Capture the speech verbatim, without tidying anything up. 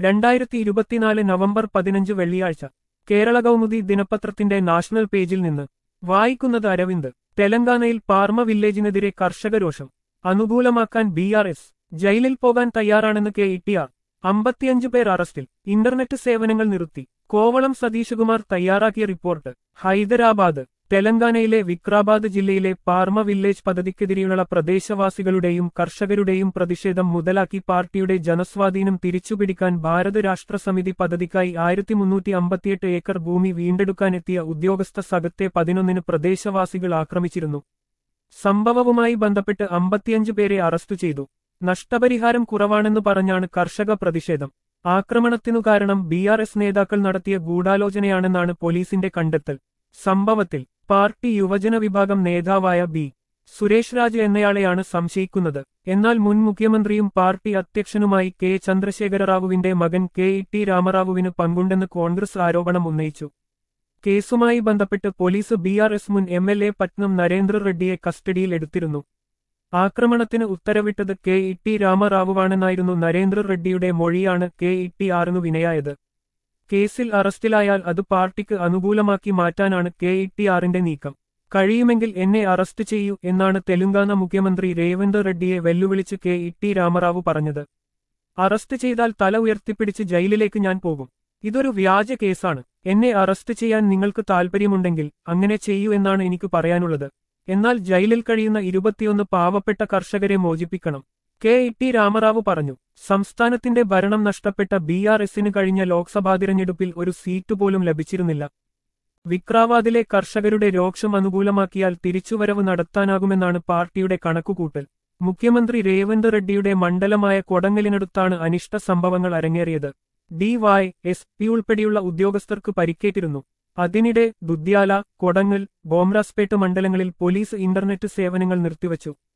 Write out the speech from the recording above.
രണ്ടായിരത്തി ഇരുപത്തിനാല് നവംബർ പതിനഞ്ച് വെള്ളിയാഴ്ച കേരള കൗമുദി ദിനപത്രത്തിന്റെ നാഷണൽ പേജിൽ നിന്ന് വായിക്കുന്നത് അരവിന്ദ്. തെലങ്കാനയിൽ പാർമ വില്ലേജിനെതിരെ കർഷകരോഷം അനുകൂലമാക്കാൻ ബി ആർ എസ്. ജയിലിൽ പോകാൻ തയ്യാറാണെന്ന് കെ ഇ ടി ആർ. അമ്പത്തിയഞ്ചു പേർ അറസ്റ്റിൽ. ഇന്റർനെറ്റ് സേവനങ്ങൾ നിർത്തി. കോവളം സതീഷകുമാർ തയ്യാറാക്കിയ റിപ്പോർട്ട്. ഹൈദരാബാദ്. തെലങ്കാനയിലെ വിക്രാബാദ് ജില്ലയിലെ പാർമ വില്ലേജ് പദ്ധതിക്കെതിരെയുള്ള പ്രദേശവാസികളുടെയും കർഷകരുടെയും പ്രതിഷേധം മുതലാക്കി പാർട്ടിയുടെ ജനസ്വാധീനം തിരിച്ചുപിടിക്കാൻ ഭാരത് രാഷ്ട്ര സമിതി പദ്ധതിക്കായി ആയിരത്തി മുന്നൂറ്റി അമ്പത്തിയെട്ട് ഏക്കർ ഭൂമി വീണ്ടെടുക്കാനെത്തിയ ഉദ്യോഗസ്ഥ സംഘത്തെ പതിനൊന്നിന് പ്രദേശവാസികൾ ആക്രമിച്ചിരുന്നു. സംഭവവുമായി ബന്ധപ്പെട്ട് അമ്പത്തിയഞ്ച് പേരെ അറസ്റ്റു ചെയ്തു. നഷ്ടപരിഹാരം കുറവാണെന്ന് പറഞ്ഞാണ് കർഷക പ്രതിഷേധം. ആക്രമണത്തിനു കാരണം ബി ആർ എസ് നേതാക്കൾ നടത്തിയ ഗൂഢാലോചനയാണെന്നാണ് പോലീസിന്റെ കണ്ടെത്തൽ. സംഭവത്തിൽ പാർട്ടി യുവജന വിഭാഗം നേതാവായ ബി സുരേഷ് രാജ് എന്നയാളെയാണ് സംശയിക്കുന്നത്. എന്നാൽ മുൻ മുഖ്യമന്ത്രിയും പാർട്ടി അധ്യക്ഷനുമായി കെ ചന്ദ്രശേഖരറാവുവിന്റെ മകൻ കെ ഇ ടി രാമറാവുവിന് പങ്കുണ്ടെന്ന് കോൺഗ്രസ് ആരോപണം ഉന്നയിച്ചു. കേസുമായി ബന്ധപ്പെട്ട് പോലീസ് ബി ആർ എസ് മുൻ M L A Patnam Narendra റെഡ്ഡിയെ കസ്റ്റഡിയിൽ എടുത്തിരുന്നു. ആക്രമണത്തിന് ഉത്തരവിട്ടത് കെ ഇ ടി രാമറാവുവാണെന്നായിരുന്നു നരേന്ദ്ര റെഡ്ഡിയുടെ മൊഴിയാണ് കെ ഇ ടി ആറിനു വിനയായത്. കേസിൽ അറസ്റ്റിലായാൽ അത് പാർട്ടിക്ക് അനുകൂലമാക്കി മാറ്റാനാണ് കെ ഇ ടി ആറിന്റെ നീക്കം. കഴിയുമെങ്കിൽ എന്നെ അറസ്റ്റ് ചെയ്യൂ എന്നാണ് തെലുങ്കാന മുഖ്യമന്ത്രി രേവന്ത് റെഡ്ഡിയെ വെല്ലുവിളിച്ച് കെ ഇ ടി രാമറാവു പറഞ്ഞത്. അറസ്റ്റ് ചെയ്താൽ തല ഉയർത്തിപ്പിടിച്ച് ജയിലിലേക്ക് ഞാൻ പോകും. ഇതൊരു വ്യാജ കേസാണ്. എന്നെ അറസ്റ്റ് ചെയ്യാൻ നിങ്ങൾക്ക് താൽപ്പര്യമുണ്ടെങ്കിൽ അങ്ങനെ ചെയ്യൂ എന്നാണ് എനിക്ക് പറയാനുള്ളത്. എന്നാൽ ജയിലിൽ കഴിയുന്ന ഇരുപത്തിയൊന്ന് പാവപ്പെട്ട കർഷകരെ മോചിപ്പിക്കണം, കെ ഇ ടി രാമറാവു പറഞ്ഞു. സംസ്ഥാനത്തിന്റെ ഭരണം നഷ്ടപ്പെട്ട ബി ആർ എസിന് കഴിഞ്ഞ ലോക്സഭാ തിരഞ്ഞെടുപ്പിൽ ഒരു സീറ്റ് പോലും ലഭിച്ചിരുന്നില്ല. വിക്രാവാദിലെ കർഷകരുടെ രോക്ഷം അനുകൂലമാക്കിയാൽ തിരിച്ചുവരവ് നടത്താനാകുമെന്നാണ് പാർട്ടിയുടെ കണക്കുകൂട്ടൽ. മുഖ്യമന്ത്രി രേവന്ത് റെഡ്ഡിയുടെ മണ്ഡലമായ കൊടങ്ങലിനടുത്താണ് അനിഷ്ട സംഭവങ്ങൾ അരങ്ങേറിയത്. ഡി വൈ എസ് പി ഉൾപ്പെടെയുള്ള ഉദ്യോഗസ്ഥർക്ക് പരിക്കേറ്റിരുന്നു. അതിനിടെ ദുദ്യാല, കൊടങ്ങൽ, ബോംറാസ്പേട്ട് മണ്ഡലങ്ങളിൽ പോലീസ് ഇന്റർനെറ്റ് സേവനങ്ങൾ നിർത്തിവച്ചു.